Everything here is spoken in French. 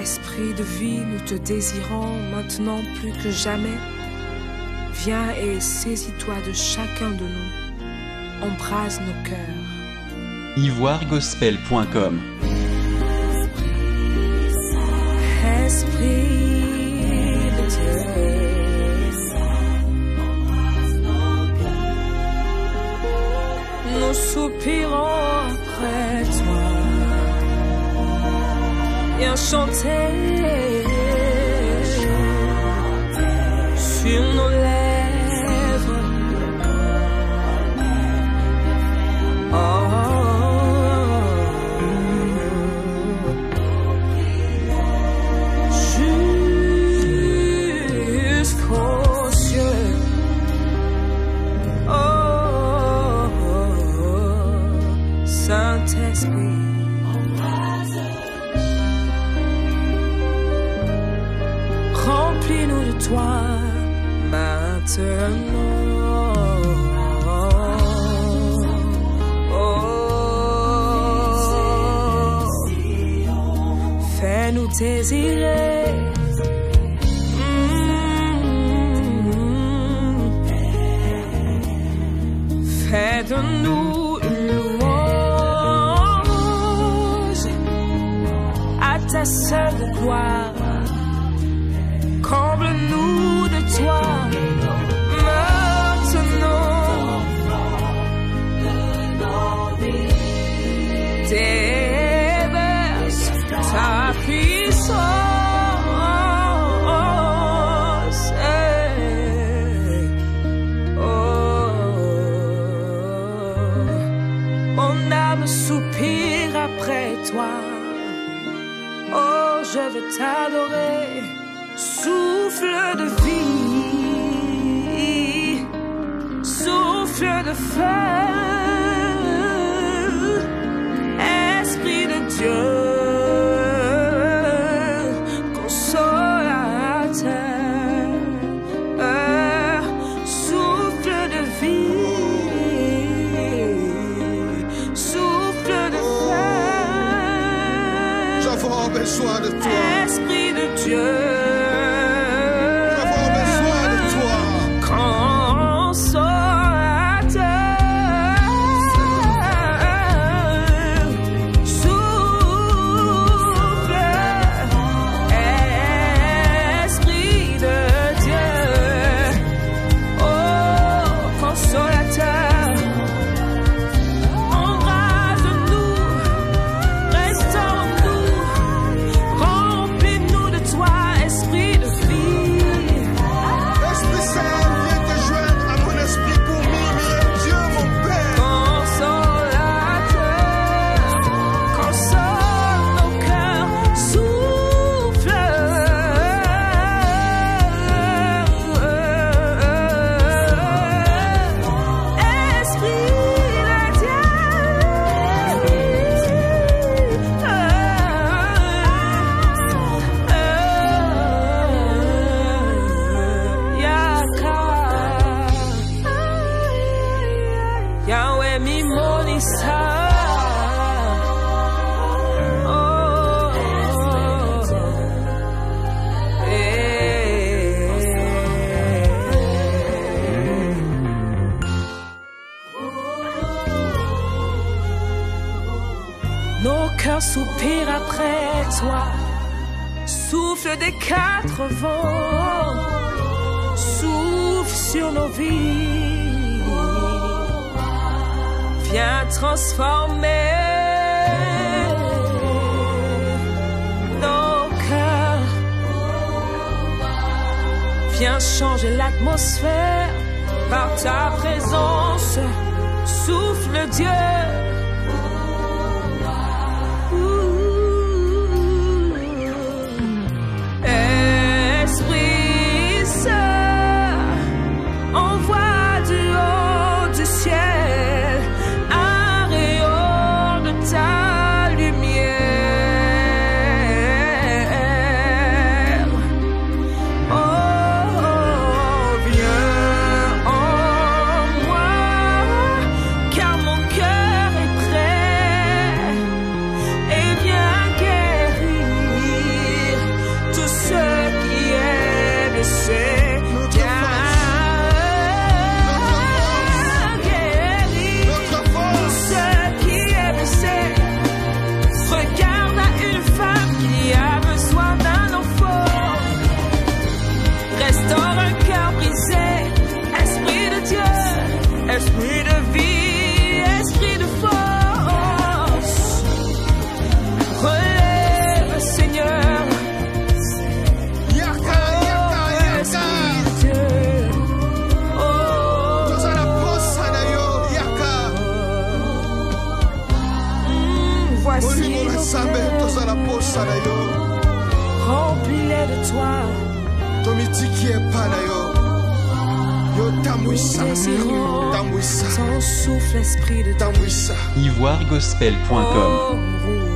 Esprit de vie, nous te désirons maintenant plus que jamais. Viens et saisis-toi de chacun de nous. Embrase nos cœurs. ivoiregospel.com. Esprit de Dieu, nous soupirons après toi. Viens chanter sur nos lèvres. Jusqu'aux cieux. Saint-Esprit, remplis-nous de toi maintenant. Fais-nous désirer. Fais de nous une louange à ta seule gloire. Comble-nous de toi maintenant. Déverse ta puissance. Mon âme soupire après toi. Oh, je veux t'adorer. Souffle de vie, souffle de feu, Esprit de Dieu, consolateur, souffle de vie, souffle de feu, j'avais besoin de toi, Esprit de Dieu. Nos cœurs soupirent après toi. Souffle des quatre vents, souffle sur nos vies. Viens transformer nos cœurs. Viens changer l'atmosphère par ta présence. Souffle Dieu. Remplis-les de toi. Nous désirons ton souffle, esprit de Dieu. ivoiregospel.com.